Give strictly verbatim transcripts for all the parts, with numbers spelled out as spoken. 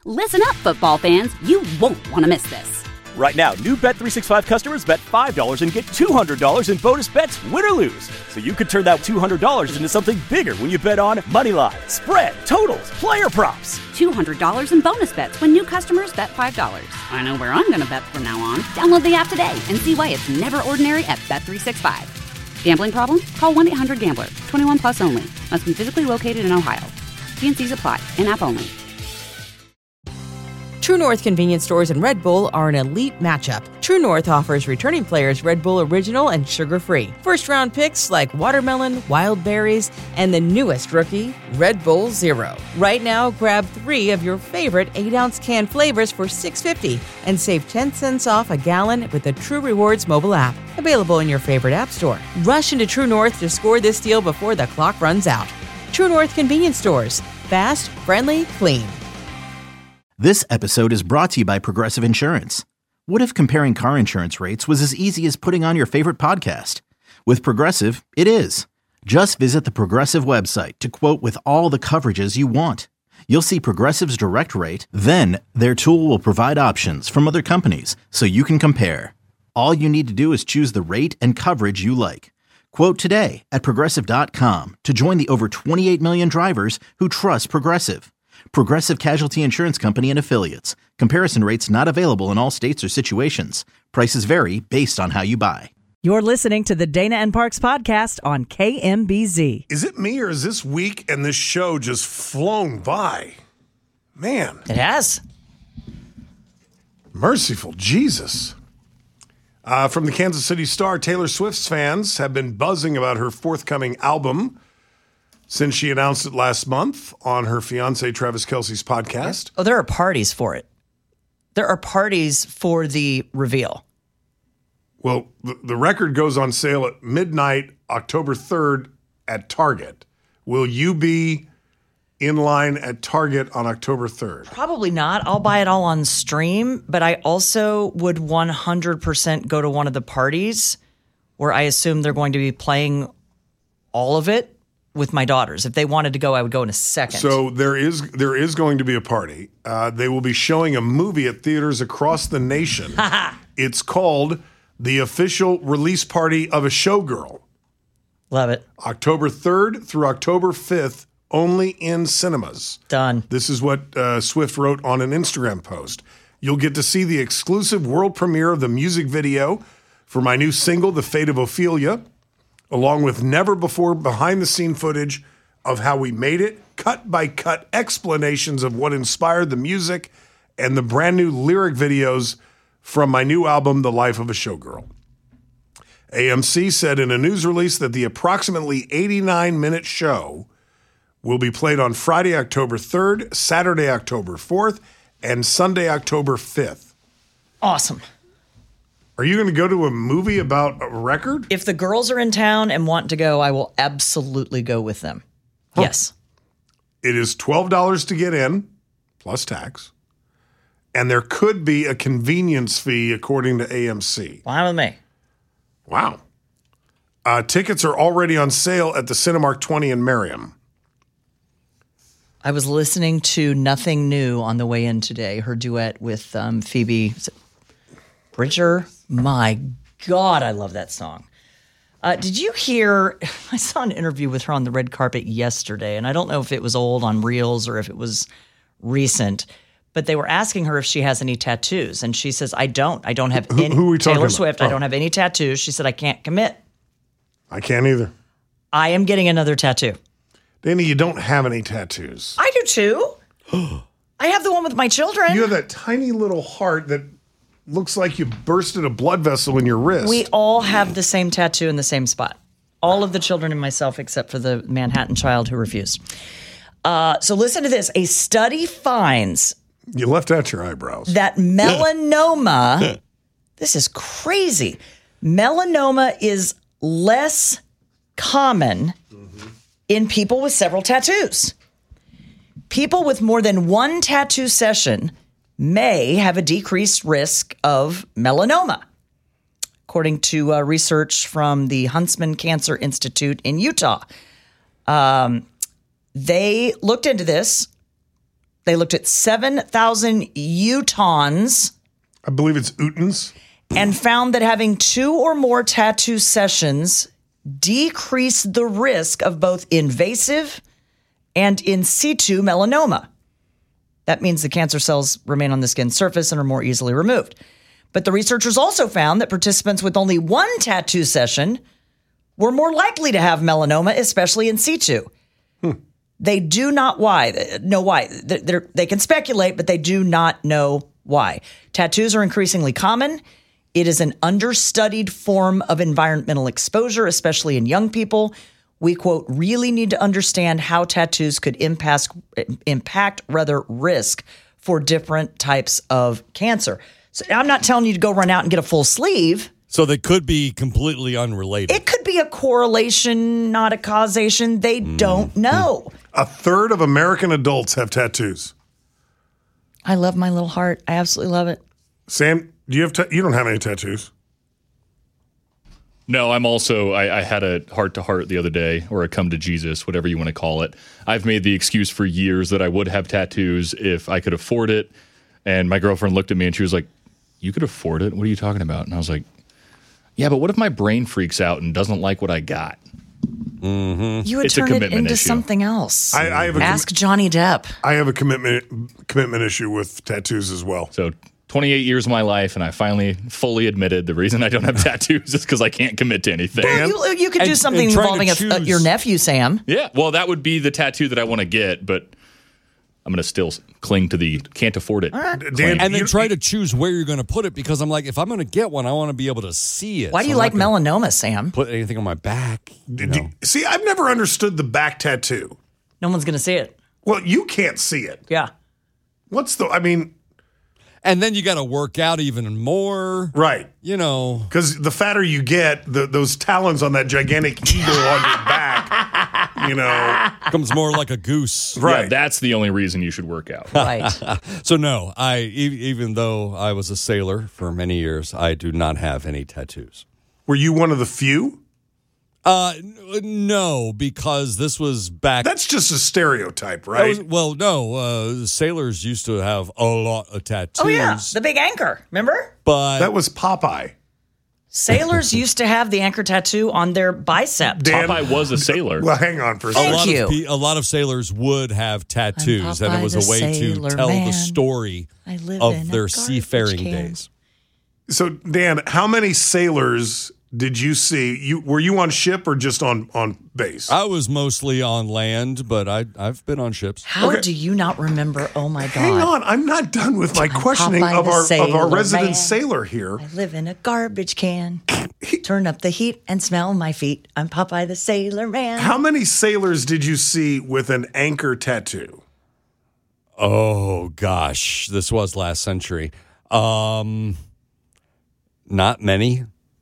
Listen up, football fans. You won't want to miss this. Right now, new Bet three sixty-five customers bet five dollars and get two hundred dollars in bonus bets, win or lose. So you could turn that two hundred dollars into something bigger when you bet on money line, spread, totals, player props. two hundred dollars in bonus bets when new customers bet five dollars. I know where I'm going to bet from now on. Download the app today and see why it's never ordinary at Bet three sixty-five. Gambling problem? Call one eight hundred gambler. twenty-one plus only. Must be physically located in Ohio. T and C's apply. In-app only. True North convenience stores and Red Bull are an elite matchup. True North offers returning players Red Bull Original and sugar-free. First-round picks like watermelon, wild berries, and the newest rookie, Red Bull Zero. Right now, grab three of your favorite eight ounce can flavors for six dollars and fifty cents and save ten cents off a gallon with the True Rewards mobile app. Available in your favorite app store. Rush into True North to score this deal before the clock runs out. True North convenience stores. Fast, friendly, clean. This episode is brought to you by Progressive Insurance. What if comparing car insurance rates was as easy as putting on your favorite podcast? With Progressive, it is. Just visit the Progressive website to quote with all the coverages you want. You'll see Progressive's direct rate, then their tool will provide options from other companies so you can compare. All you need to do is choose the rate and coverage you like. Quote today at Progressive dot com to join the over twenty-eight million drivers who trust Progressive. Progressive Casualty Insurance Company and Affiliates. Comparison rates not available in all states or situations. Prices vary based on how you buy. You're listening to the Dana and Parks podcast on K M B Z. Is it me or is this week and this show just flown by? Man. It has. Merciful Jesus. Uh, from the Kansas City Star, Taylor Swift's fans have been buzzing about her forthcoming album since she announced it last month on her fiancé Travis Kelce's podcast. Oh, there are parties for it. There are parties for the reveal. Well, the, the record goes on sale at midnight, October third at Target. Will you be in line at Target on October third? Probably not. I'll buy it all on stream, but I also would one hundred percent go to one of the parties where I assume they're going to be playing all of it with my daughters. If they wanted to go, I would go in a second. So there is there is going to be a party. Uh, they will be showing a movie at theaters across the nation. It's called The Official Release Party of a Showgirl. Love it. October third through October fifth, only in cinemas. Done. This is what uh, Swift wrote on an Instagram post. You'll get to see the exclusive world premiere of the music video for my new single, The Fate of Ophelia, along with never-before behind-the-scene footage of how we made it, cut-by-cut explanations of what inspired the music, and the brand-new lyric videos from my new album, The Life of a Showgirl. A M C said in a news release that the approximately eighty-nine minute show will be played on Friday, October third, Saturday, October fourth, and Sunday, October fifth. Awesome. Are you going to go to a movie about a record? If the girls are in town and want to go, I will absolutely go with them. Huh. Yes. It is twelve dollars to get in, plus tax. And there could be a convenience fee, according to A M C. Fine with me. Wow. Uh, tickets are already on sale at the Cinemark twenty in Merriam. I was listening to Nothing New on the way in today, her duet with um, Phoebe Bridger. My God, I love that song. Uh, did you hear, I saw an interview with her on the red carpet yesterday, and I don't know if it was old on Reels or if it was recent, but they were asking her if she has any tattoos, and she says, I don't. I don't have who, any. Who are we talking Taylor about? Swift, Oh. I don't have any tattoos. She said, I can't commit. I can't either. I am getting another tattoo. Danny, you don't have any tattoos. I do too. I have the one with my children. You have that tiny little heart that looks like you bursted a blood vessel in your wrist. We all have the same tattoo in the same spot. All of the children and myself, except for the Manhattan child who refused. Uh, so listen to this. A study finds You left out your eyebrows. that melanoma, this is crazy. Melanoma is less common mm-hmm. in people with several tattoos. People with more than one tattoo session may have a decreased risk of melanoma, according to uh, research from the Huntsman Cancer Institute in Utah. Um, they looked into this. They looked at seven thousand Utahns I believe it's Utahns. and found that having two or more tattoo sessions decreased the risk of both invasive and in situ melanoma. That means the cancer cells remain on the skin surface and are more easily removed. But the researchers also found that participants with only one tattoo session were more likely to have melanoma, especially in situ. Hmm. They do not why know why. They're, they can speculate, but they do not know why. Tattoos are increasingly common. It is an understudied form of environmental exposure, especially in young people. We, quote, really need to understand how tattoos could impact, impact rather risk for different types of cancer. So I'm not telling you to go run out and get a full sleeve. So they could be completely unrelated. It could be a correlation, not a causation. They mm. don't know. A third of American adults have tattoos. I love my little heart. I absolutely love it. Sam, do you have? Ta- you don't have any tattoos. No, I'm also, I, I had a heart-to-heart the other day, or a come to Jesus, whatever you want to call it. I've made the excuse for years that I would have tattoos if I could afford it. And my girlfriend looked at me and she was like, you could afford it? What are you talking about? And I was like, yeah, but what if my brain freaks out and doesn't like what I got? Mm-hmm. You would it's turn a it into issue. something else. I, I have a Ask com- Johnny Depp. I have a commitment commitment issue with tattoos as well. So twenty-eight years of my life, and I finally fully admitted the reason I don't have tattoos is because I can't commit to anything. Well, you, you could do And- something and trying involving to a, uh, choose- your nephew, Sam. Yeah, well, that would be the tattoo that I want to get, but I'm going to still cling to the can't afford it. Dan, And then you- try to choose where you're going to put it, because I'm like, if I'm going to get one, I want to be able to see it. Why do So you I'm like not gonna melanoma, Sam? Put anything on my back. You do- know. see, I've never understood the back tattoo. No one's going to see it. Well, you can't see it. Yeah. What's the? I mean, And then you got to work out even more. right? You know. Because the fatter you get, the, those talons on that gigantic eagle on your back, you know, Becomes more like a goose. right? Yeah, that's the only reason you should work out. Right. So no, I e- even though I was a sailor for many years, I do not have any tattoos. Were you one of the few? Uh, n- no, because this was back. That's just a stereotype, that right? was- well, no, uh, sailors used to have a lot of tattoos. Oh, yeah. The big anchor. Remember? but that was Popeye. Sailors used to have the anchor tattoo on their bicep. Dan- Popeye was a sailor. Well, hang on for a a second. Thank lot you. of pe- a lot of sailors would have tattoos, and Popeye it was the a way to Sailor tell Man. the story I live of in a their garbage seafaring can. days. So, Dan, how many sailors did you see? You were you on ship or just on on base? I was mostly on land, but I I've been on ships. How Okay. do you not remember? Oh, my God. Hang on, I'm not done with my questioning Popeye of the our of our Sailor resident Man. sailor here. I live in a garbage can. Turn up the heat and smell my feet. I'm Popeye the Sailor Man. How many sailors did you see with an anchor tattoo? Oh gosh, this was last century. Um, not many.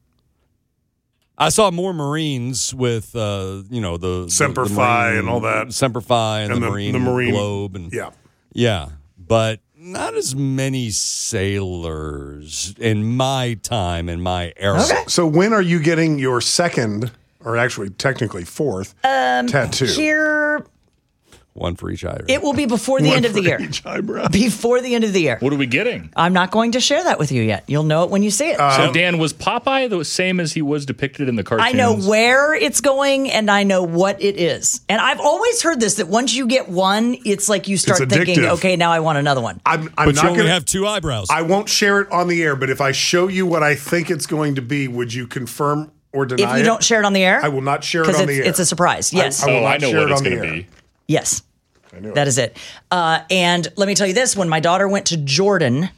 I saw more Marines with, uh, you know, the the- Semper the Fi Marine- and all that. Semper Fi and, And the, the- Marine the Marine- Globe and Yeah. yeah, but not as many sailors in my time in my era. So when are you getting your second, or actually technically fourth, tattoo? Here, One for each eye. it will be before the One end of the for year. each eyebrow. Before the end of the year. What are we getting? I'm not going to share that with you yet. You'll know it when you see it. So, Dan, was Popeye the same as he was depicted in the cartoons? I know where it's going and I know what it is. And I've always heard this, that once you get one, it's like you start It's thinking, addictive. okay, now I want another one. I'm, I'm but not you only gonna have two eyebrows. I won't share it on the air, but if I show you what I think it's going to be, would you confirm or deny If you it? don't share it on the air, I will not share it because on it's, the air. it's a surprise. Yes. I will Oh, not I know share what it it's on the going to air. be. Yes. knew it. That is it. Uh, and let me tell you this, when my daughter went to Jordan,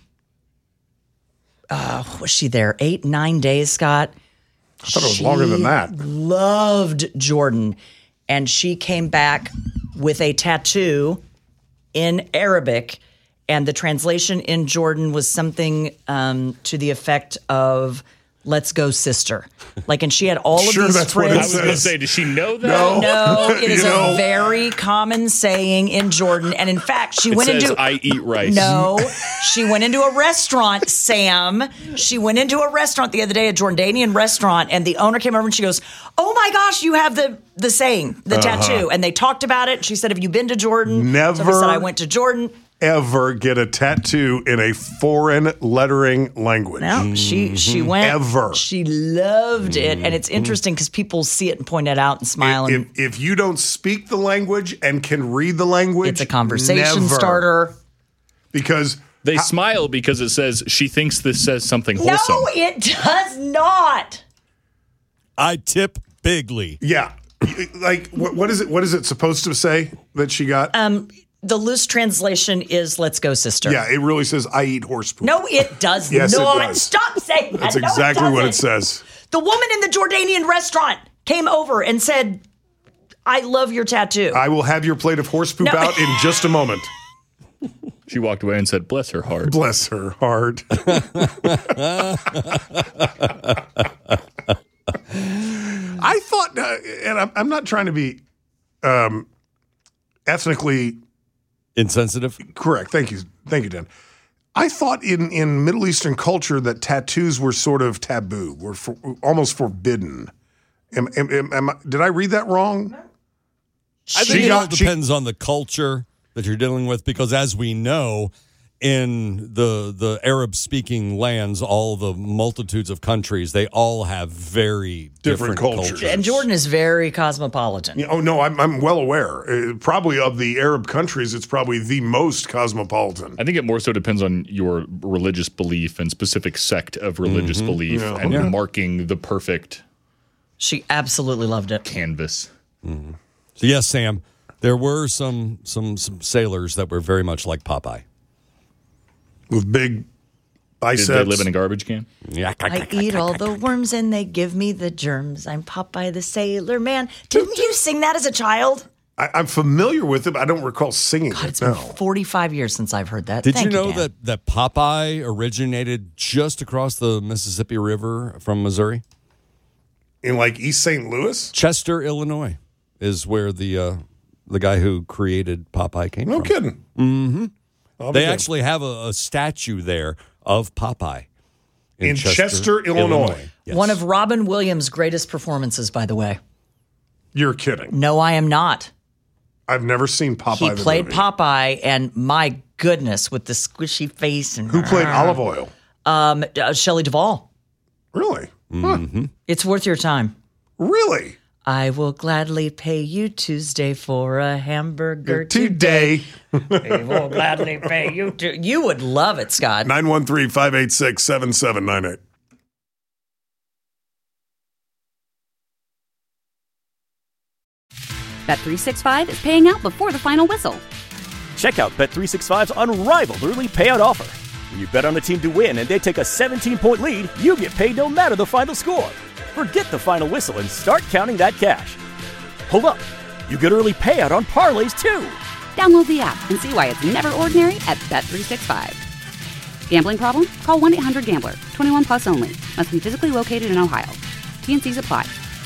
uh, was she there? Eight, nine days, Scott? I thought it was longer than that. Loved Jordan. And she came back with a tattoo in Arabic. And the translation in Jordan was something um, to the effect of, let's go, sister. Like, and she had all of Sure, these that's what it I friends. was going to says. say, does she know that? No. No, it is You know. a very common saying in Jordan. And in fact, she It went says, into I eat rice. No, she went into a restaurant, Sam. She went into a restaurant the other day, a Jordanian restaurant, and the owner came over and she goes, "Oh my gosh, you have the the saying, the tattoo." And they talked about it. She said, "Have you been to Jordan?" Never- So I said, "I went to Jordan." ever get a tattoo in a foreign lettering language. No, she she went. Ever. She loved it. And it's interesting because people see it and point it out and smile. If, and if you don't speak the language and can read the language, it's a conversation never. starter. Because They smile because it says she thinks this says something wholesome. No, it does not. I tip bigly. Yeah. Like, what, what is it? What is it supposed to say that she got? Um, the loose translation is "Let's go, sister." Yeah, it really says "I eat horse poop." No, it does Yes, it not. does. Stop saying that. That's No, exactly what it doesn't. says. The woman in the Jordanian restaurant came over and said, "I love your tattoo." I will have your plate of horse poop No. out in just a moment. She walked away and said, "Bless her heart." Bless her heart. I thought, uh, and I'm, I'm not trying to be um, ethnically Insensitive? correct. Thank you. Thank you, Dan. I thought in, in Middle Eastern culture that tattoos were sort of taboo, were for, almost forbidden. Am, am, am, am I, did I read that wrong? I She think it all got- she- depends on the culture that you're dealing with, because as we know, in the the Arab-speaking lands, all the multitudes of countries, they all have very Different different, cultures. cultures. And Jordan is very cosmopolitan. Yeah, oh, no, I'm, I'm well aware. Uh, probably of the Arab countries, it's probably the most cosmopolitan. I think it more so depends on your religious belief and specific sect of religious belief Yeah. and Okay. marking the perfect She absolutely loved it. canvas. So yes, Sam, there were some some some sailors that were very much like Popeye. With big Did biceps. they live in a garbage can? Yeah, I eat all the worms and they give me the germs. I'm Popeye the Sailor Man. Didn't you sing that as a child? I, I'm familiar with it, but I don't recall singing God, it. it's been No. forty-five years since I've heard that. Did Thank you know Dan. that that Popeye originated just across the Mississippi River from Missouri? In like East Saint Louis? Chester, Illinois, is where the uh, the guy who created Popeye came No from. kidding. Mm-hmm. I'll be They damned. actually have a, a statue there of Popeye In Chester, Illinois. Yes. One of Robin Williams' greatest performances, by the way. You're kidding. No, I am not. I've never seen Popeye He the played movie. Popeye, and my goodness, with the squishy face and Who played Olive Oil? Um, uh, Shelley Duvall. Really? Mm-hmm. It's worth your time. Really? I will gladly pay you Tuesday for a hamburger today. Today. I will gladly pay you. To- you would love it, Scott. nine one three, five eight six, seven seven nine eight. Bet three sixty-five is paying out before the final whistle. Check out Bet three sixty-five's unrivaled early payout offer. When you bet on a team to win and they take a seventeen-point lead, you get paid no matter the final score. Forget the final whistle and start counting that cash. Hold up. You get early payout on parlays, too. Download the app and see why it's never ordinary at Bet three sixty-five. Gambling problem? Call one eight hundred gambler. twenty-one plus only. Must be physically located in Ohio. T N Cs apply.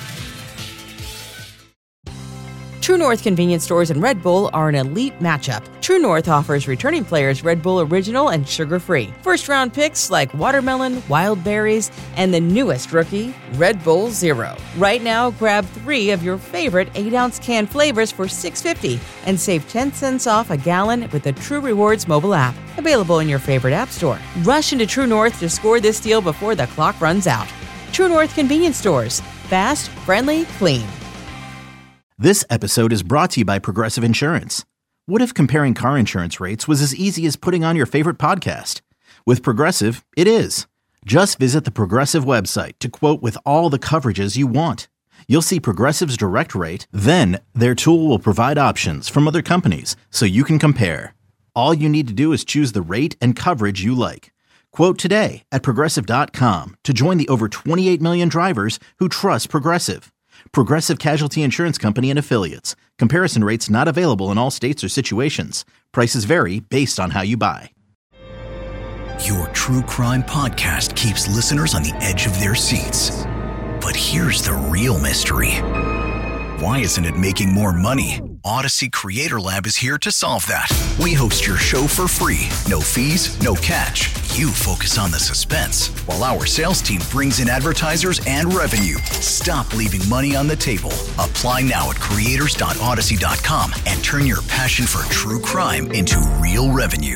True North convenience stores and Red Bull are an elite matchup. True North offers returning players Red Bull Original and sugar-free. First-round picks like watermelon, wild berries, and the newest rookie, Red Bull Zero. Right now, grab three of your favorite eight-ounce can flavors for six dollars and fifty cents and save ten cents off a gallon with the True Rewards mobile app. Available in your favorite app store. Rush into True North to score this deal before the clock runs out. True North convenience stores. Fast, friendly, clean. This episode is brought to you by Progressive Insurance. What if comparing car insurance rates was as easy as putting on your favorite podcast? With Progressive, it is. Just visit the Progressive website to quote with all the coverages you want. You'll see Progressive's direct rate, then their tool will provide options from other companies so you can compare. All you need to do is choose the rate and coverage you like. Quote today at Progressive dot com to join the over twenty-eight million drivers who trust Progressive. Progressive Casualty Insurance Company and Affiliates. Comparison rates not available in all states or situations. Prices vary based on how you buy. Your true crime podcast keeps listeners on the edge of their seats. But here's the real mystery. Why isn't it making more money? Odyssey Creator Lab is here to solve that. We host your show for free. No fees, no catch. You focus on the suspense, while our sales team brings in advertisers and revenue. Stop leaving money on the table. Apply now at creators dot odyssey dot com and turn your passion for true crime into real revenue.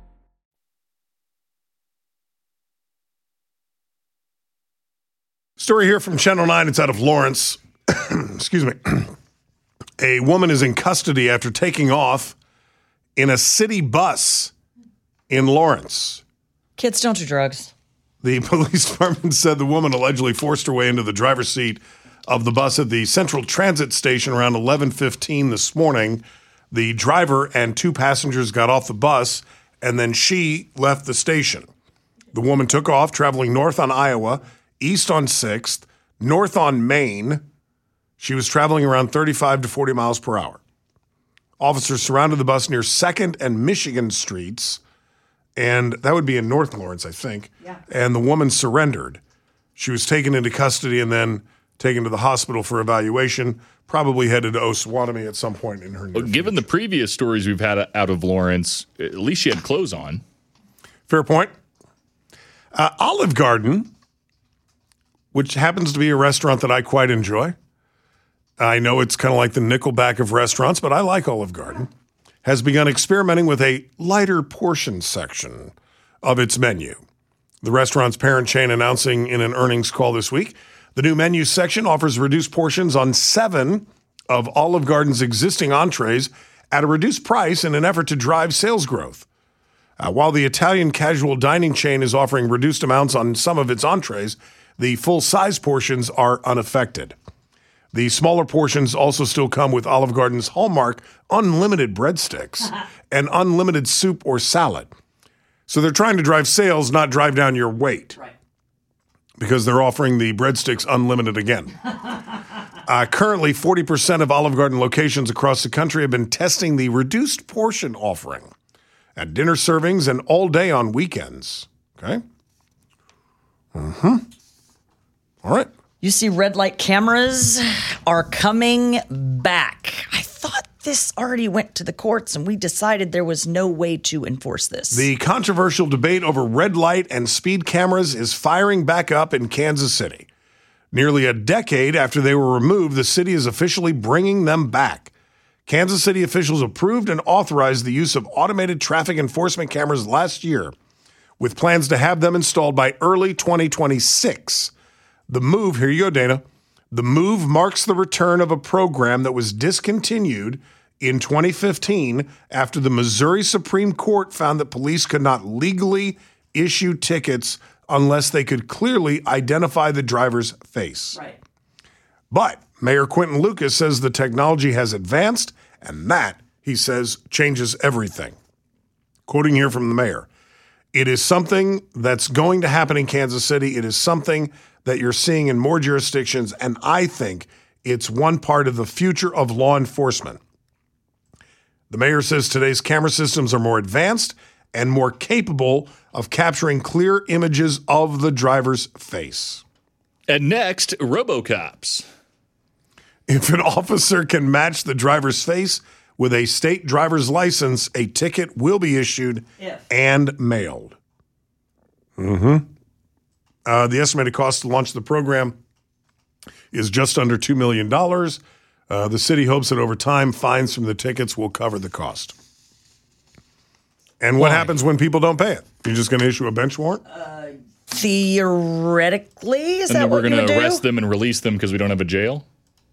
Story here from Channel nine. It's out of Lawrence. Excuse me. A woman is in custody after taking off in a city bus in Lawrence. Kids don't do drugs. The police department said the woman allegedly forced her way into the driver's seat of the bus at the Central Transit Station around eleven fifteen this morning. The driver and two passengers got off the bus, and then she left the station. The woman took off, traveling north on Iowa, east on sixth, north on Main. She was traveling around thirty-five to forty miles per hour. Officers surrounded the bus near second and Michigan Streets, and that would be in North Lawrence, I think. Yeah. And the woman surrendered. She was taken into custody and then taken to the hospital for evaluation, probably headed to Osawatomie at some point in her near well, Given future. the previous stories we've had out of Lawrence, at least she had clothes on. Fair point. Uh, Olive Garden, which happens to be a restaurant that I quite enjoy. I know it's kind of like the Nickelback of restaurants, but I like Olive Garden, has begun experimenting with a lighter portion section of its menu. The restaurant's parent chain announcing in an earnings call this week, the new menu section offers reduced portions on seven of Olive Garden's existing entrees at a reduced price in an effort to drive sales growth. Uh, while the Italian casual dining chain is offering reduced amounts on some of its entrees, the full-size portions are unaffected. The smaller portions also still come with Olive Garden's hallmark unlimited breadsticks and unlimited soup or salad. So they're trying to drive sales, not drive down your weight. Right. Because they're offering the breadsticks unlimited again. uh, currently, forty percent of Olive Garden locations across the country have been testing the reduced portion offering at dinner servings and all day on weekends. Okay? Mm-hmm. All right. You see, red light cameras are coming back. I thought this already went to the courts and we decided there was no way to enforce this. The controversial debate over red light and speed cameras is firing back up in Kansas City. Nearly a decade after they were removed, the city is officially bringing them back. Kansas City officials approved and authorized the use of automated traffic enforcement cameras last year, with plans to have them installed by early twenty twenty-six. The move, here you go, Dana. The move marks the return of a program that was discontinued in twenty fifteen after the Missouri Supreme Court found that police could not legally issue tickets unless they could clearly identify the driver's face. Right. But Mayor Quentin Lucas says the technology has advanced, and that, he says, changes everything. Quoting here from the mayor, "It is something that's going to happen in Kansas City. It is something that you're seeing in more jurisdictions, and I think it's one part of the future of law enforcement." The mayor says today's camera systems are more advanced and more capable of capturing clear images of the driver's face. And next, RoboCops. If an officer can match the driver's face with a state driver's license, a ticket will be issued if. and mailed. Mm-hmm. Uh, the estimated cost to launch the program is just under two million dollars. Uh, the city hopes that over time, fines from the tickets will cover the cost. And what Why? happens when people don't pay it? You're just going to issue a bench warrant? Uh, theoretically, is and that what we're going to arrest them and release them because we don't have a jail?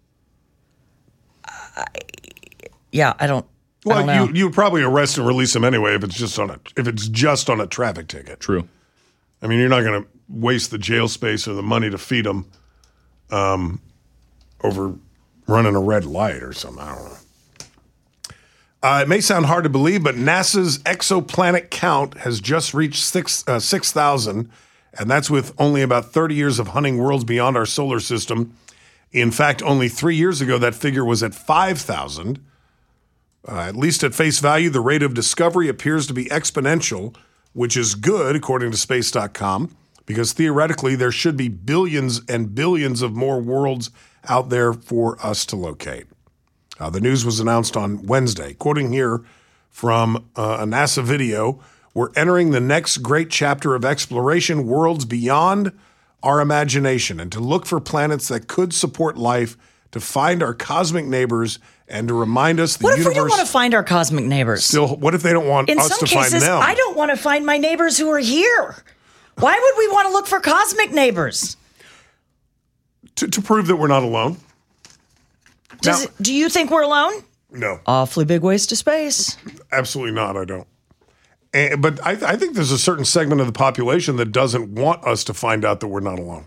Uh, yeah, I don't. Well, I don't know. you you would probably arrest and release them anyway if it's just on a if it's just on a traffic ticket. True. I mean, you're not going to waste the jail space or the money to feed them um, over running a red light or something. I don't know. Uh, it may sound hard to believe, but NASA's exoplanet count has just reached six uh, six thousand, and that's with only about thirty years of hunting worlds beyond our solar system. In fact, only three years ago, that figure was at five thousand. Uh, at least at face value, the rate of discovery appears to be exponential, which is good, according to space dot com, because theoretically there should be billions and billions of more worlds out there for us to locate. Uh, the news was announced on Wednesday. Quoting here from uh, a NASA video, "We're entering the next great chapter of exploration, worlds beyond our imagination, and to look for planets that could support life, to find our cosmic neighbors, and to remind us the what if universe." we don't want to find our cosmic neighbors? Still, what if they don't want In us some to cases, find them? I don't want to find my neighbors who are here. Why would we want to look for cosmic neighbors? To, to prove that we're not alone. Does Now- it, do you think we're alone? No. Awfully big waste of space. Absolutely not. I don't. And, but I, I think there's a certain segment of the population that doesn't want us to find out that we're not alone.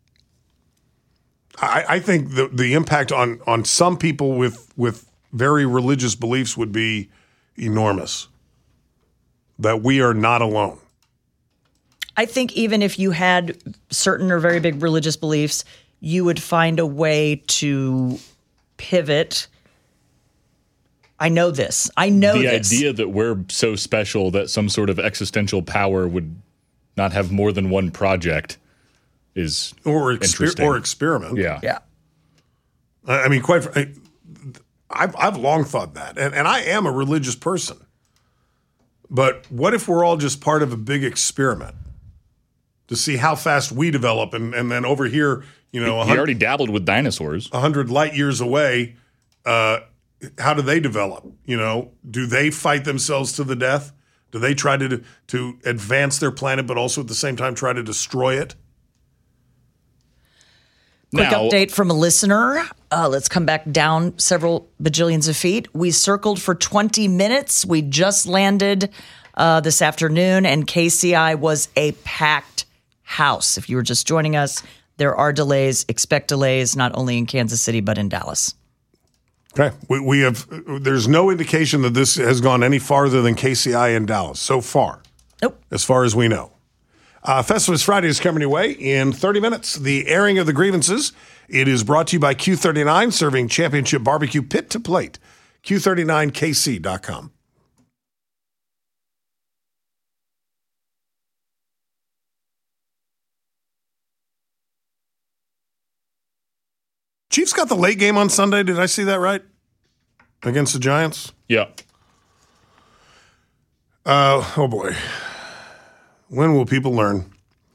I, I think the the impact on on some people with with very religious beliefs would be enormous. That we are not alone. I think even if you had certain or very big religious beliefs, you would find a way to pivot. I know this. I know the this. idea that we're so special that some sort of existential power would not have more than one project is Or exper- interesting. or experiment. Yeah. Yeah. I I mean, quite. fr- I, I've I've long thought that, and and I am a religious person. But what if we're all just part of a big experiment to see how fast we develop, and and then over here, you know, He already dabbled with dinosaurs. a hundred light years away, uh, how do they develop? You know, do they fight themselves to the death? Do they try to to advance their planet, but also at the same time try to destroy it? Quick Now- update from a listener. Uh, let's come back down several bajillions of feet. We circled for twenty minutes. We just landed uh, this afternoon, and K C I was a packed house. If you were just joining us, there are delays. Expect delays, not only in Kansas City, but in Dallas. Okay, we, we have. There's no indication that this has gone any farther than K C I in Dallas so far. Nope. As far as we know. Uh, Festivus Friday is coming your way in thirty minutes. The airing of the grievances. It is brought to you by Q thirty-nine, serving championship barbecue pit to plate. Q thirty-nine K C dot com. Chiefs got the late game on Sunday. Did I see that right? Against the Giants? Yeah. Uh, oh, boy. When will people learn?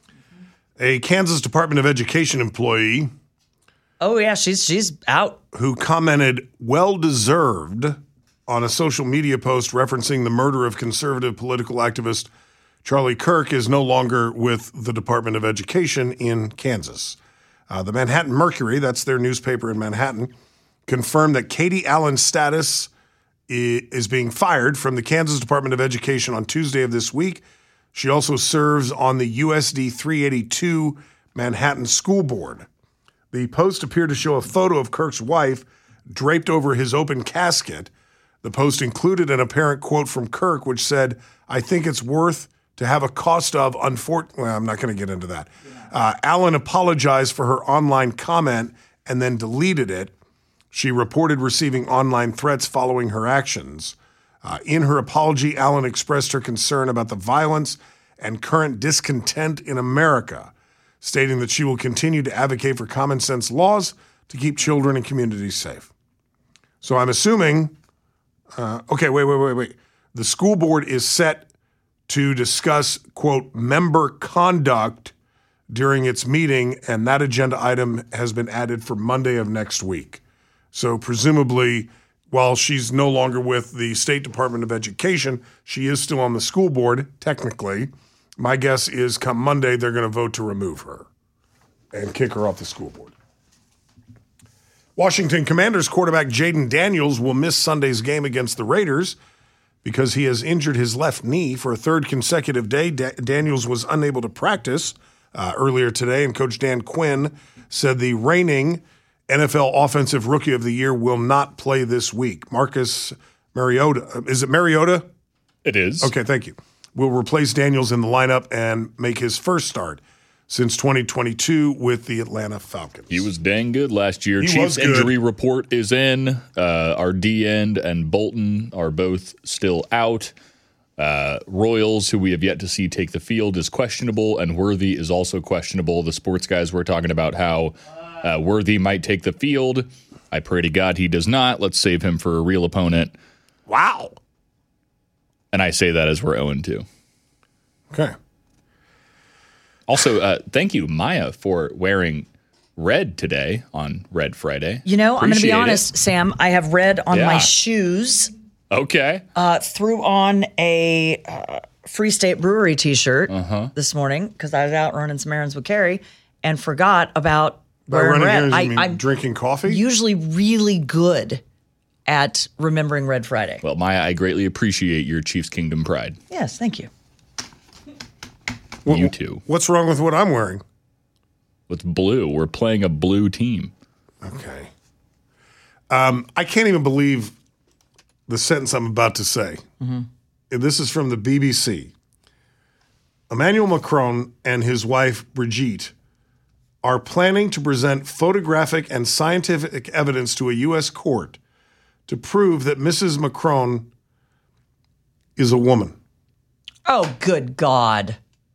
A Kansas Department of Education employee Oh yeah, she's she's out. who commented, well-deserved, on a social media post referencing the murder of conservative political activist Charlie Kirk is no longer with the Department of Education in Kansas. Uh, the Manhattan Mercury, that's their newspaper in Manhattan, confirmed that Katie Allen's status i- is being fired from the Kansas Department of Education on Tuesday of this week. She also serves on the U S D three eighty-two Manhattan School Board. The post appeared to show a photo of Kirk's wife draped over his open casket. The post included an apparent quote from Kirk, which said, "I think it's worth to have a cost of unfor-" Well, I'm not going to get into that. Uh, Allen apologized for her online comment and then deleted it. She reported receiving online threats following her actions. Uh, in her apology, Allen expressed her concern about the violence and current discontent in America, stating that she will continue to advocate for common sense laws to keep children and communities safe. So I'm assuming, uh, okay, wait, wait, wait, wait. The school board is set to discuss, quote, member conduct during its meeting, and that agenda item has been added for Monday of next week. So presumably, while she's no longer with the State Department of Education, she is still on the school board, technically. My guess is come Monday, they're going to vote to remove her and kick her off the school board. Washington Commanders quarterback Jaden Daniels will miss Sunday's game against the Raiders because he has injured his left knee for a third consecutive day. Da- Daniels was unable to practice uh, earlier today, and Coach Dan Quinn said the reigning N F L Offensive Rookie of the Year will not play this week. Marcus Mariota, is it Mariota? It is. Okay, thank you. Will replace Daniels in the lineup and make his first start since twenty twenty-two with the Atlanta Falcons. He was dang good last year. He Chiefs was good. injury report is in. Uh, our D-end and Bolton are both still out. Uh, Royals, who we have yet to see take the field, is questionable, and Worthy is also questionable. The sports guys were talking about how uh, Worthy might take the field. I pray to God he does not. Let's save him for a real opponent. Wow. And I say that as we're oh and two. Okay. Also, uh, thank you, Maya, for wearing red today on Red Friday. You know, I'm going to be Appreciate honest, it. Sam. I have red on Yeah. my shoes. Okay. Uh, threw on a uh, Free State Brewery T-shirt Uh-huh. this morning because I was out running some errands with Carrie and forgot about By wearing running red. errands, you I, mean I'm drinking coffee? usually really good at remembering Red Friday. Well, Maya, I greatly appreciate your Chiefs Kingdom pride. Yes, thank you. What- You too. What's wrong with what I'm wearing? With blue, we're playing a blue team. Okay. Um, I can't even believe the sentence I'm about to say. Mm-hmm. This is from the B B C. Emmanuel Macron and his wife, Brigitte, are planning to present photographic and scientific evidence to a U S court to prove that Missus Macron is a woman. Oh, good God.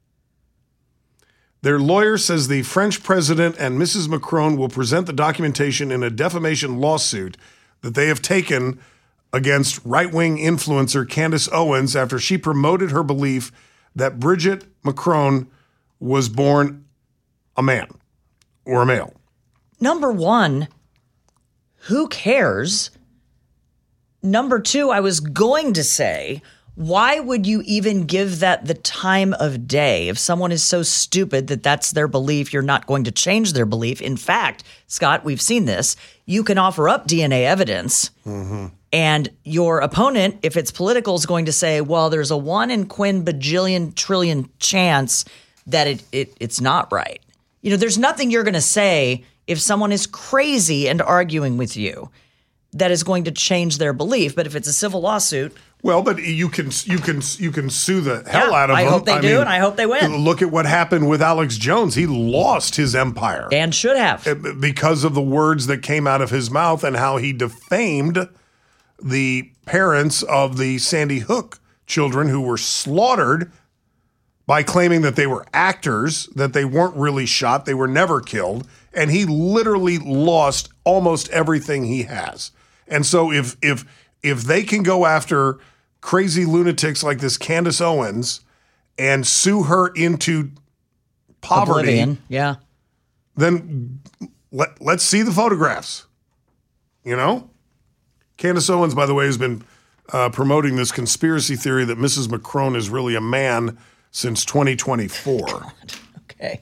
Their lawyer says the French president and Missus Macron will present the documentation in a defamation lawsuit that they have taken against right-wing influencer Candace Owens after she promoted her belief that Brigitte Macron was born a man or a male. Number one, who cares? Number two, I was going to say, why would you even give that the time of day? If someone is so stupid that that's their belief, you're not going to change their belief. In fact, Scott, we've seen this. You can offer up D N A evidence, Mm-hmm. and your opponent, if it's political, is going to say, well, there's a one in quin bajillion trillion chance that it, it it's not right. You know, there's nothing you're going to say if someone is crazy and arguing with you that is going to change their belief. But if it's a civil lawsuit, Well, but you can you can you can sue the hell Yeah, out of I them. hope they do, and I hope they win. Look at what happened with Alex Jones. He lost his empire and should have because of the words that came out of his mouth and how he defamed the parents of the Sandy Hook children who were slaughtered by claiming that they were actors, that they weren't really shot, they were never killed, and he literally lost almost everything he has. And so if if if they can go after crazy lunatics like this Candace Owens and sue her into poverty, oblivion, yeah, then let, let's see the photographs. You know? Candace Owens, by the way, has been uh, promoting this conspiracy theory that Missus Macron is really a man since twenty twenty-four. Okay.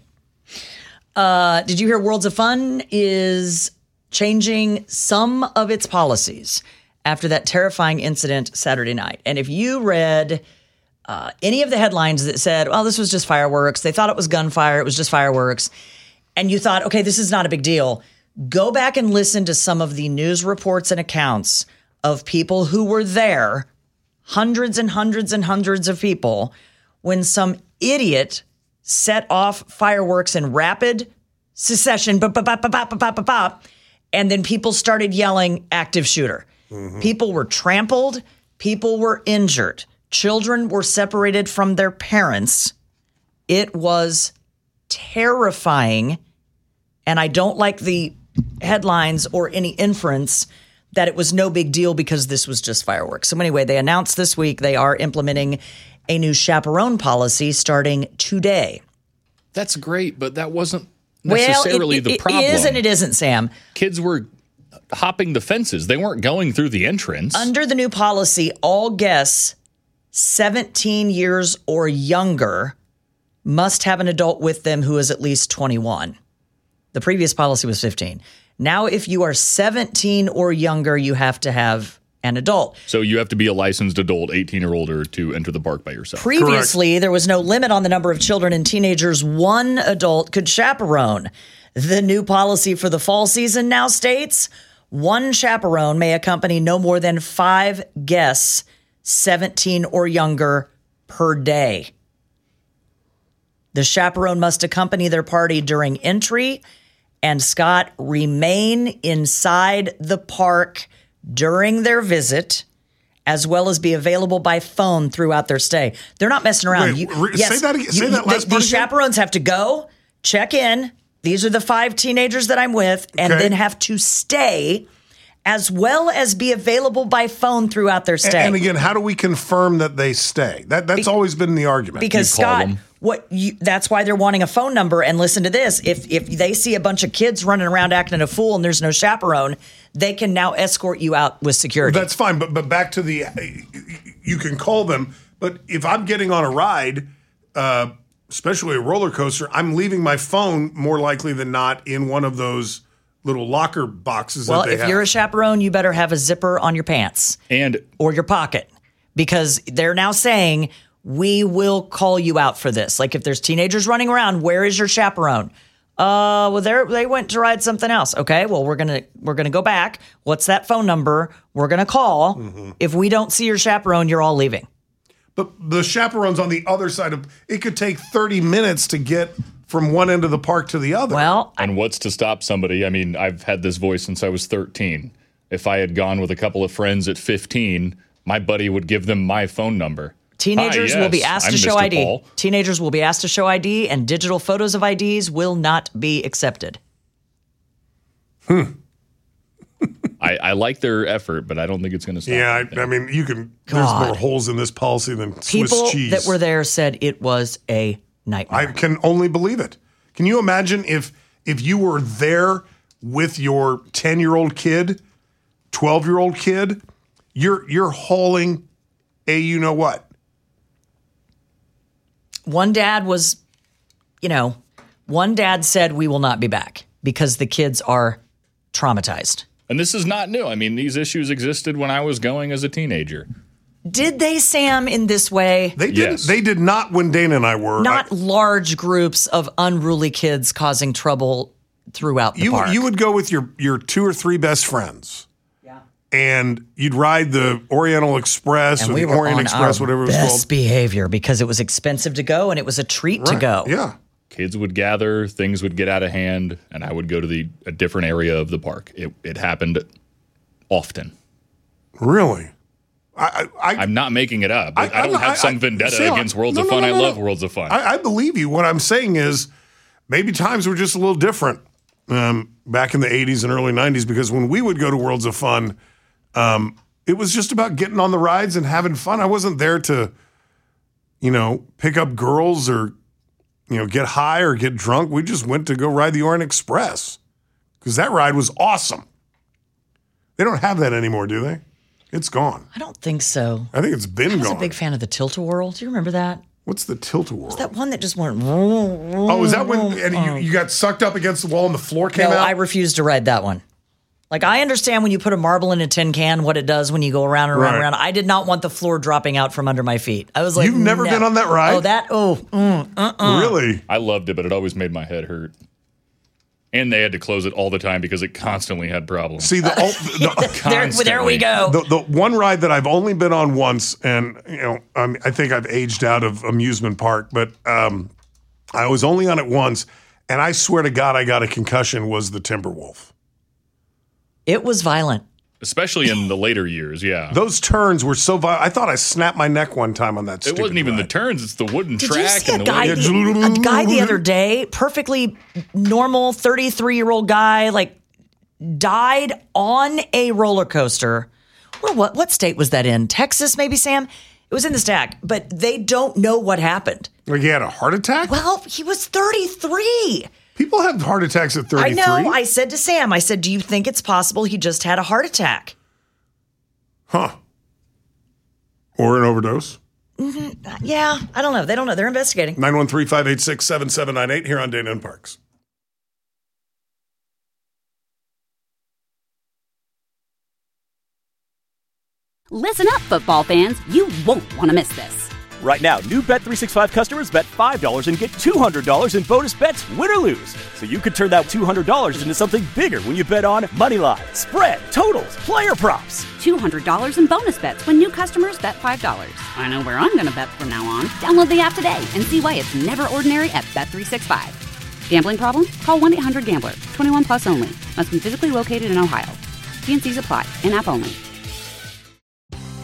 Uh, did you hear Worlds of Fun is changing some of its policies after that terrifying incident Saturday night? And if you read uh, any of the headlines that said, well, this was just fireworks, they thought it was gunfire, it was just fireworks, and you thought, okay, this is not a big deal, go back and listen to some of the news reports and accounts of people who were there, hundreds and hundreds and hundreds of people, when some idiot set off fireworks in rapid succession, bop, bop, bop, bop, bop, bop, bop, bop, and then people started yelling active shooter. Mm-hmm. People were trampled. People were injured. Children were separated from their parents. It was terrifying. And I don't like the headlines or any inference that it was no big deal because this was just fireworks. So anyway, they announced this week they are implementing a new chaperone policy starting today. That's great, but that wasn't necessarily well, it, the it problem. It is and it isn't, Sam. Kids were hopping the fences. They weren't going through the entrance. Under the new policy, all guests seventeen years or younger must have an adult with them who is at least twenty-one. The previous policy was fifteen. Now, if you are seventeen or younger, you have to have an adult. So you have to be a licensed adult, eighteen or older, to enter the park by yourself. Previously, Correct. There was no limit on the number of children and teenagers one adult could chaperone. The new policy for the fall season now states one chaperone may accompany no more than five guests, seventeen or younger, per day. The chaperone must accompany their party during entry and, Scott, remain inside the park during their visit, as well as be available by phone throughout their stay. They're not messing around. Wait, you, re- yes, say that again. Say you, that last the, part These again. chaperones have to go, check in. These are the five teenagers that I'm with, and Okay. then have to stay as well as be available by phone throughout their stay. And again, how do we confirm that they stay? That That's be- always been the argument. Because, Scott, what you, that's why they're wanting a phone number. And listen to this. If if they see a bunch of kids running around acting a fool and there's no chaperone, they can now escort you out with security. Well, that's fine. But, but back to the, you can call them. But if I'm getting on a ride, uh, especially a roller coaster, I'm leaving my phone more likely than not in one of those little locker boxes well, that they if have. you're a chaperone, you better have a zipper on your pants and or your pocket, because they're now saying we will call you out for this. Like if there's teenagers running around, where is your chaperone? Uh, well, they they went to ride something else. Okay, well we're gonna we're gonna go back. What's that phone number? We're gonna call. Mm-hmm. If we don't see your chaperone, you're all leaving. But the chaperone's on the other side of. It could take thirty minutes to get from one end of the park to the other. Well, and what's to stop somebody? I mean, I've had this voice since I was thirteen. If I had gone with a couple of friends at fifteen, my buddy would give them my phone number. Teenagers Hi, yes, will be asked I'm to show Mister I D. Paul. Teenagers will be asked to show I D, and digital photos of I Ds will not be accepted. Hmm. I, I like their effort, but I don't think it's going to stop. Yeah, I, I mean, you can. God. There's more holes in this policy than People Swiss cheese. that were there said it was a nightmare. I can only believe it. Can you imagine if if you were there with your ten-year-old kid, twelve-year-old kid, you're you're hauling a you know what? One dad was, you know, one dad said we will not be back because the kids are traumatized. And this is not new. I mean, these issues existed when I was going as a teenager. Did they, Sam, in this way? They didn't. Yes. They did not when Dana and I were. Not I, large groups of unruly kids causing trouble throughout the you, park. You would go with your, your two or three best friends. Yeah. And you'd ride the Oriental Express and or we the were Orient on Express, our whatever it was best called. behavior because it was expensive to go and it was a treat Right. to go. Yeah. Kids would gather, things would get out of hand, and I would go to the a different area of the park. It, it happened often. Really? I, I, I'm not making it up. I, I- I don't I'm have not- some I- vendetta Sam, against Worlds no, of no, Fun. no, I no, love no. Worlds of Fun. I, I believe you. What I'm saying is maybe times were just a little different um, back in the eighties and early nineties because when we would go to Worlds of Fun, um, it was just about getting on the rides and having fun. I wasn't there to, you know, pick up girls or, you know, get high or get drunk. We just went to go ride the Orient Express because that ride was awesome. They don't have that anymore, do they? It's gone. I don't think so. I think it's been I was gone. a big fan of the Tilt-A-Whirl. Do you remember that? What's the Tilt-A-Whirl? That one that just went. Oh, is that when and you, you got sucked up against the wall and the floor came No, out? I refuse to ride that one. Like, I understand when you put a marble in a tin can, what it does when you go around and around Right. and around. I did not want the floor dropping out from under my feet. I was like, You've never no. been on that ride? Oh, that, oh, mm, uh-uh. Really? I loved it, but it always made my head hurt. And they had to close it all the time because it constantly had problems. See, the, the, There, there we go. the the one ride that I've only been on once, and you know, um, I think I've aged out of amusement park, but um, I was only on it once, and I swear to God, I got a concussion. Was the Timberwolf? It was violent. Especially in the later years, yeah. Those turns were so violent. I thought I snapped my neck one time on that. It stupid wasn't even ride. the turns, it's the wooden Did track. you see a and the guy, way- the, a guy the other day, perfectly normal thirty-three-year-old guy, like died on a roller coaster. Well, what what state was that in? Texas, maybe, Sam? It was in the stack, but they don't know what happened. Like he had a heart attack. Well, he was thirty-three. People have heart attacks at I thirty-three. know. I said to Sam, I said, do you think it's possible he just had a heart attack? Huh. Or an overdose. Mm-hmm. Yeah, I don't know. They don't know. They're investigating. nine one three, five eight six, seven seven nine eight here on Dana and Parks. Listen up, football fans. You won't want to miss this. Right now, new Bet three sixty-five customers bet five dollars and get two hundred dollars in bonus bets, win or lose. So you could turn that two hundred dollars into something bigger when you bet on money line, spread, totals, player props. two hundred dollars in bonus bets when new customers bet five dollars. I know where I'm going to bet from now on. Download the app today and see why it's never ordinary at Bet three sixty-five. Gambling problem? Call one eight hundred gambler. twenty-one plus only. Must be physically located in Ohio. T and C's apply. In-app only.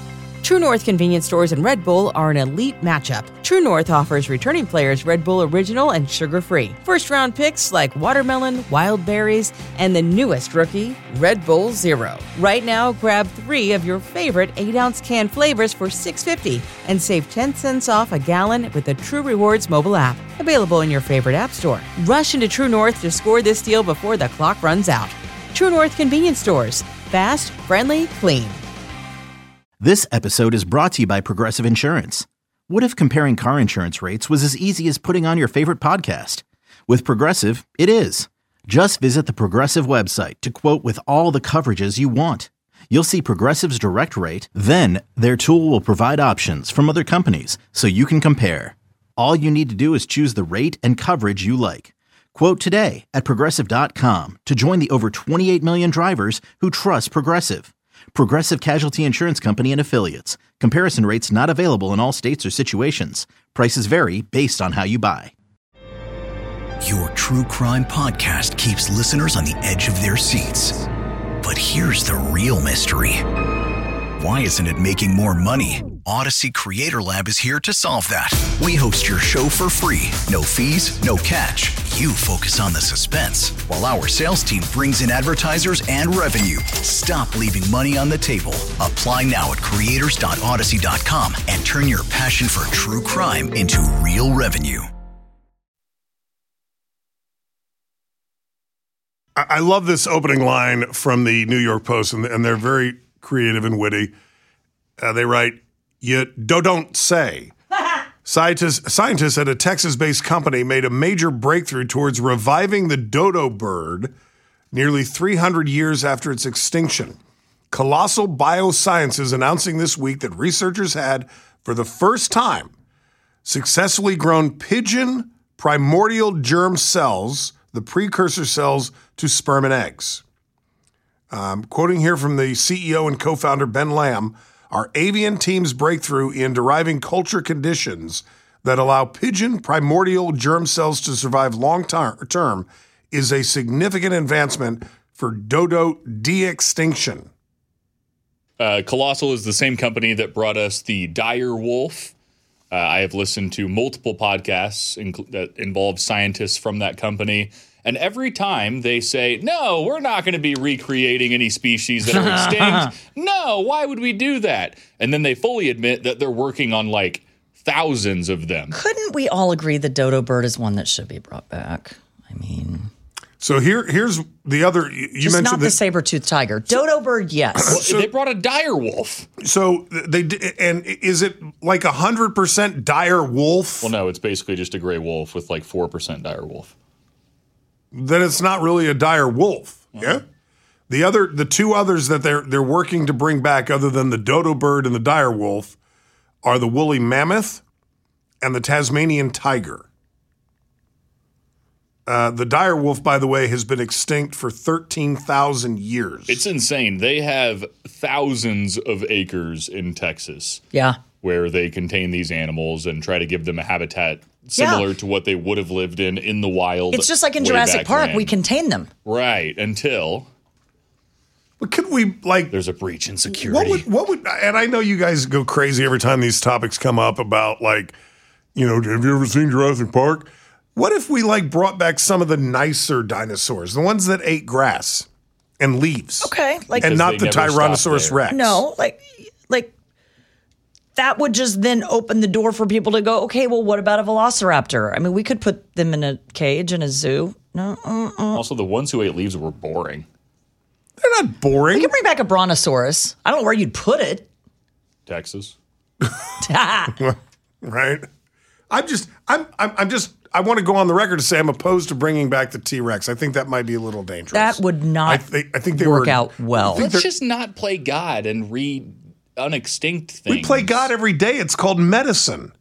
True North convenience stores and Red Bull are an elite matchup. True North offers returning players Red Bull Original and sugar-free. First-round picks like watermelon, wild berries, and the newest rookie, Red Bull Zero. Right now, grab three of your favorite eight-ounce can flavors for six dollars and fifty cents and save ten cents off a gallon with the True Rewards mobile app. Available in your favorite app store. Rush into True North to score this deal before the clock runs out. True North convenience stores. Fast, friendly, clean. This episode is brought to you by Progressive Insurance. What if comparing car insurance rates was as easy as putting on your favorite podcast? With Progressive, it is. Just visit the Progressive website to quote with all the coverages you want. You'll see Progressive's direct rate, then their tool will provide options from other companies so you can compare. All you need to do is choose the rate and coverage you like. Quote today at Progressive dot com to join the over twenty-eight million drivers who trust Progressive. Progressive Casualty Insurance Company and Affiliates. Comparison rates not available in all states or situations. Prices vary based on how you buy. Your true crime podcast keeps listeners on the edge of their seats. But here's the real mystery. Why isn't it making more money? Odyssey Creator Lab is here to solve that. We host your show for free. No fees, no catch. You focus on the suspense, while our sales team brings in advertisers and revenue. Stop leaving money on the table. Apply now at creators dot odyssey dot com and turn your passion for true crime into real revenue. I love this opening line from the New York Post, and they're very creative and witty. Uh, they write, "You do don't say." Scientists, scientists at a Texas-based company made a major breakthrough towards reviving the dodo bird nearly three hundred years after its extinction. Colossal Biosciences announcing this week that researchers had, for the first time, successfully grown pigeon primordial germ cells, the precursor cells to sperm and eggs. Um, quoting here from the C E O and co-founder Ben Lamb, our avian team's breakthrough in deriving culture conditions that allow pigeon primordial germ cells to survive long-term is a significant advancement for dodo de-extinction. Uh, Colossal is the same company that brought us the dire wolf. Uh, I have listened to multiple podcasts inc- that involve scientists from that company. And every time they say, no, we're not going to be recreating any species that are extinct. No, why would we do that? And then they fully admit that they're working on like thousands of them. Couldn't we all agree the dodo bird is one that should be brought back? I mean... So here, here's the other... You just mentioned not the saber-toothed tiger. Dodo bird, yes. Well, so, they brought a dire wolf. So they... And is it like one hundred percent dire wolf? Well, no, it's basically just a gray wolf with like four percent dire wolf. Then it's not really a dire wolf. Mm-hmm. Yeah. The other, the two others that they're they're working to bring back, other than the dodo bird and the dire wolf, are the woolly mammoth and the Tasmanian tiger. Uh, the dire wolf, by the way, has been extinct for thirteen thousand years. It's insane. They have thousands of acres in Texas. Yeah. Where they contain these animals and try to give them a habitat similar yeah. to what they would have lived in in the wild. It's just like in Jurassic Park, when. we contain them. Right, until... But could we, like... There's a breach in security. What would, what would... And I know you guys go crazy every time these topics come up about, like, you know, have you ever seen Jurassic Park? What if we, like, brought back some of the nicer dinosaurs, the ones that ate grass and leaves? Okay. like And not the Tyrannosaurus Rex. No, like... like. That would just then open the door for people to go, okay, well, what about a velociraptor? I mean, we could put them in a cage in a zoo. No. Uh, uh. Also, the ones who ate leaves were boring. They're not boring. We could bring back a brontosaurus. I don't know where you'd put it. Texas. Right? I'm just, I'm, I'm, I'm just, I want to go on the record to say I'm opposed to bringing back the T-Rex. I think that might be a little dangerous. That would not I, th- I think they work were, out well. Let's just not play God and read unextinct things. We play God every day. It's called medicine.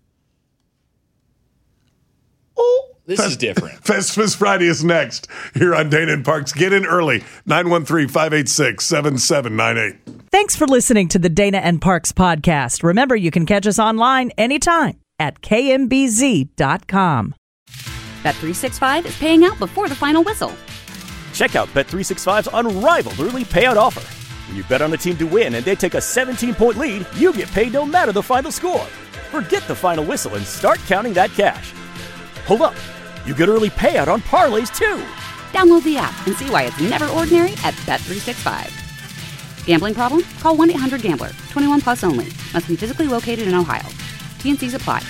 Oh, this Fest- is different. Festivus Friday is next here on Dana and Parks. Get in early. nine one three, five eight six, seven seven nine eight. Thanks for listening to the Dana and Parks podcast. Remember, you can catch us online anytime at K M B Z dot com. Bet three sixty-five is paying out before the final whistle. Check out Bet three sixty-five's unrivaled early payout offer. When you bet on a team to win and they take a seventeen-point lead, you get paid no matter the final score. Forget the final whistle and start counting that cash. Hold up. You get early payout on parlays, too. Download the app and see why it's never ordinary at Bet three sixty-five. Gambling problem? Call one eight hundred gambler. twenty-one plus only. Must be physically located in Ohio. T N Cs apply.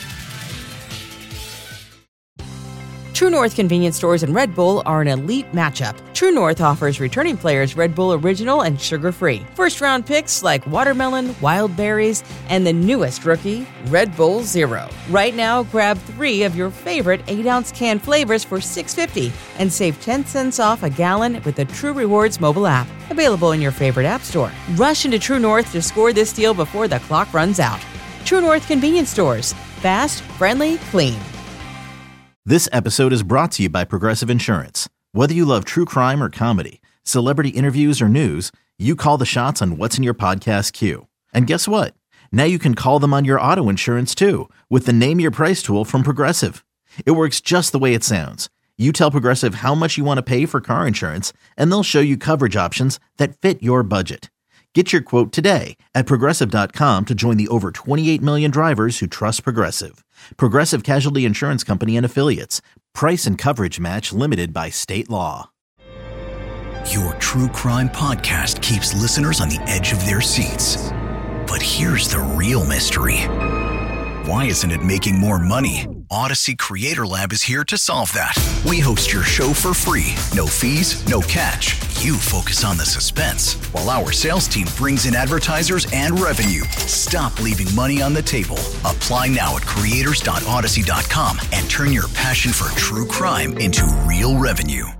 True North convenience stores and Red Bull are an elite matchup. True North offers returning players Red Bull Original and sugar-free. First-round picks like watermelon, wild berries, and the newest rookie, Red Bull Zero. Right now, grab three of your favorite eight-ounce can flavors for six dollars and fifty cents and save ten cents off a gallon with the True Rewards mobile app. Available in your favorite app store. Rush into True North to score this deal before the clock runs out. True North convenience stores. Fast, friendly, clean. This episode is brought to you by Progressive Insurance. Whether you love true crime or comedy, celebrity interviews or news, you call the shots on what's in your podcast queue. And guess what? Now you can call them on your auto insurance too with the Name Your Price tool from Progressive. It works just the way it sounds. You tell Progressive how much you want to pay for car insurance, and they'll show you coverage options that fit your budget. Get your quote today at Progressive dot com to join the over twenty-eight million drivers who trust Progressive. Progressive Casualty Insurance Company and Affiliates. Price and coverage match limited by state law. Your true crime podcast keeps listeners on the edge of their seats. But here's the real mystery. Why isn't it making more money? Odyssey Creator Lab is here to solve that. We host your show for free. No fees, no catch. You focus on the suspense, while our sales team brings in advertisers and revenue. Stop leaving money on the table. Apply now at creators dot odyssey dot com and turn your passion for true crime into real revenue.